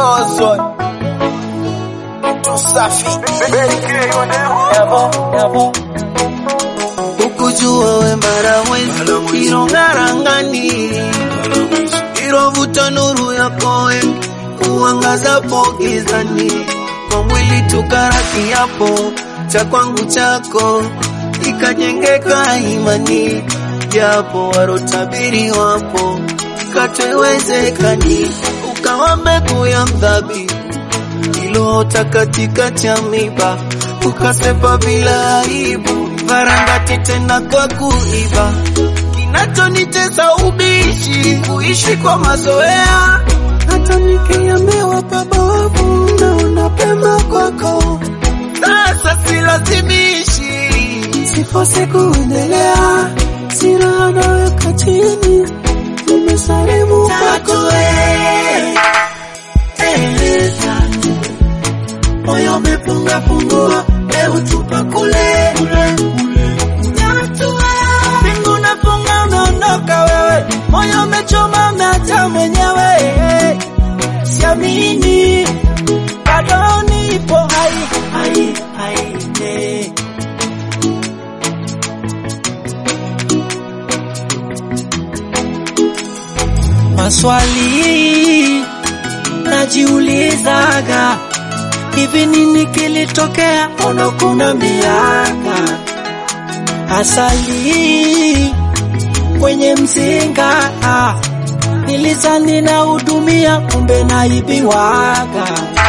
Rozo Tusafi Yabo Ukujua we Mbaramwezi Iro ngarangani Iro vuta nuru ya koe Uangaza po gizani Kwa mwili tukaraki hapo cha kwangu chako ikajengeka imani japo warotabiri wapo katewezekani ukawa mbegu ya mdhabi ilota katika chamiba ukasepa bila aibu varangati tena kwa kuiba kinachonitesa ubishi kuishi kwa mazoea hata nikiamewa pabavu na unapema kwako sasa silazimishi sifose kuendelea sira naweka chini nimesalimu kwako moyo umefunga fungua leo tupa kule mbingu nafunga unaondoka wewe moyo umechoma umeacha mwenyewe siamini bado nipo hai maswali najiulizaga hivi nini kilitokea ono kuna miaka asali kwenye mzinga nilizani na hudumia kumbe naibiwaga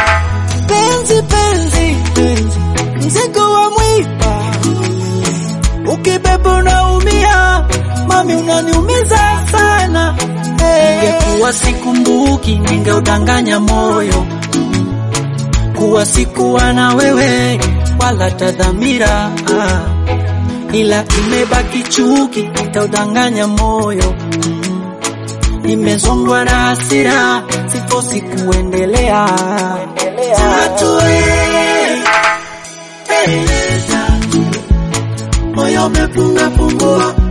penzi mzigo wa mwiba ukibeba unaumia mami unaniumiza sana kuwa sikumbuki ningeudanganya moyo kuwa sikuwa na wewe wala tadhamira ila imebaki chuki nitaudanganya moyo nimezongwa na hasira sifosi kuendelea moyo umefunga fungua